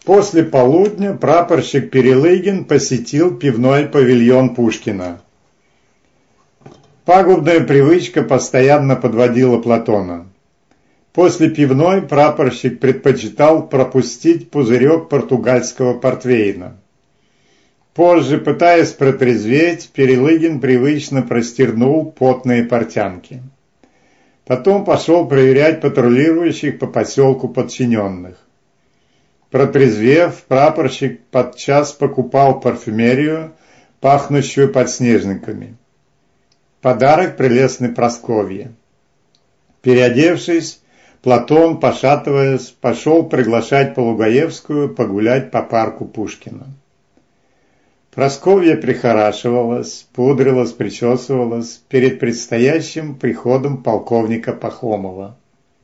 После полудня прапорщик Перелыгин посетил пивной павильон Пушкина. Пагубная привычка постоянно подводила Платона. После пивной прапорщик предпочитал пропустить пузырек португальского портвейна. Позже, пытаясь протрезветь, Перелыгин привычно простернул потные портянки. Потом пошел проверять патрулирующих по поселку подчиненных. Протрезвев, прапорщик подчас покупал парфюмерию, пахнущую подснежниками. Подарок прелестной Прасковье. Переодевшись, Платон, пошатываясь, пошел приглашать Полугаевскую погулять по парку Пушкина. Прасковья прихорашивалась, пудрилась, причесывалась перед предстоящим приходом полковника Пахомова.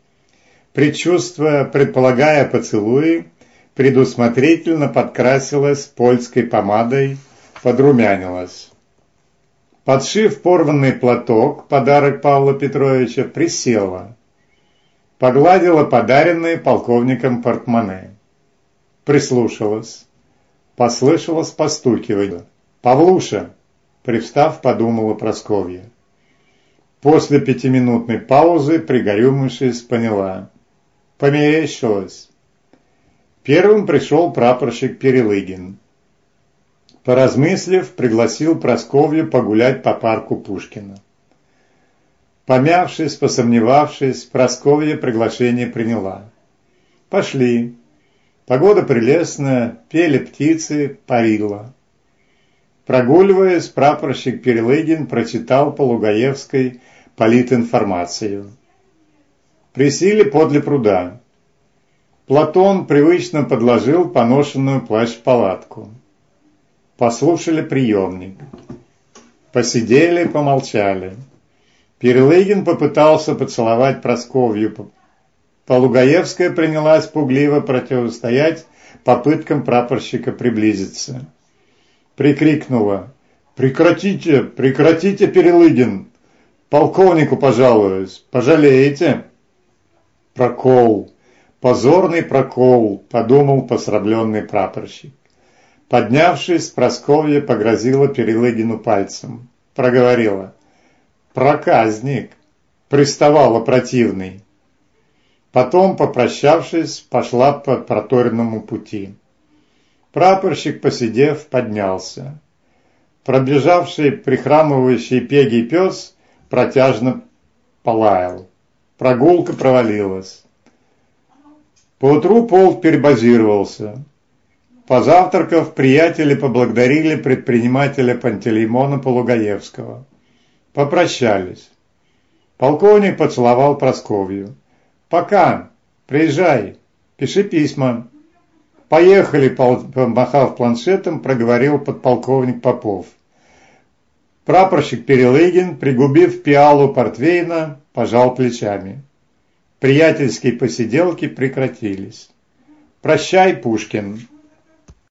Предполагая поцелуи, предусмотрительно подкрасилась польской помадой, подрумянилась. Подшив порванный платок, подарок Павла Петровича, присела. Погладила подаренное полковником портмоне. Прислушалась. Послышалось постукивание. «Павлуша!» — привстав, подумала Прасковья. После 5-минутной паузы, пригорюмившись, поняла. Померещилась. Первым пришел прапорщик Перелыгин. Поразмыслив, пригласил Прасковью погулять по парку Пушкина. Помявшись, посомневавшись, Прасковья приглашение приняла. Пошли. Погода прелестная, пели птицы, парило. Прогуливаясь, прапорщик Перелыгин прочитал Полугаевской политинформацию. Присели подле пруда. Платон привычно подложил поношенную плащ-палатку. Послушали приемник. Посидели, помолчали. Перелыгин попытался поцеловать Прасковью. Полугаевская принялась пугливо противостоять попыткам прапорщика приблизиться. Прикрикнула: «Прекратите, прекратите, Перелыгин! Полковнику пожалуюсь, пожалеете!» «Прокол, позорный прокол», — подумал посрамленный прапорщик. Поднявшись, Прасковья погрозила Перелыгину пальцем. Проговорила: «Проказник!» — приставала противный. Потом, попрощавшись, пошла по проторенному пути. Прапорщик, посидев, поднялся. Пробежавший, прихрамывающий пегий пес протяжно полаял. Прогулка провалилась. Поутру полк перебазировался. Позавтракав, приятели поблагодарили предпринимателя Пантелеймона Полугаевского. Попрощались. Полковник поцеловал Прасковью. «Пока, приезжай, пиши письма». «Поехали», помахав планшетом, проговорил подполковник Попов. Прапорщик Перелыгин, пригубив пиалу портвейна, пожал плечами. Приятельские посиделки прекратились. «Прощай, Пушкин».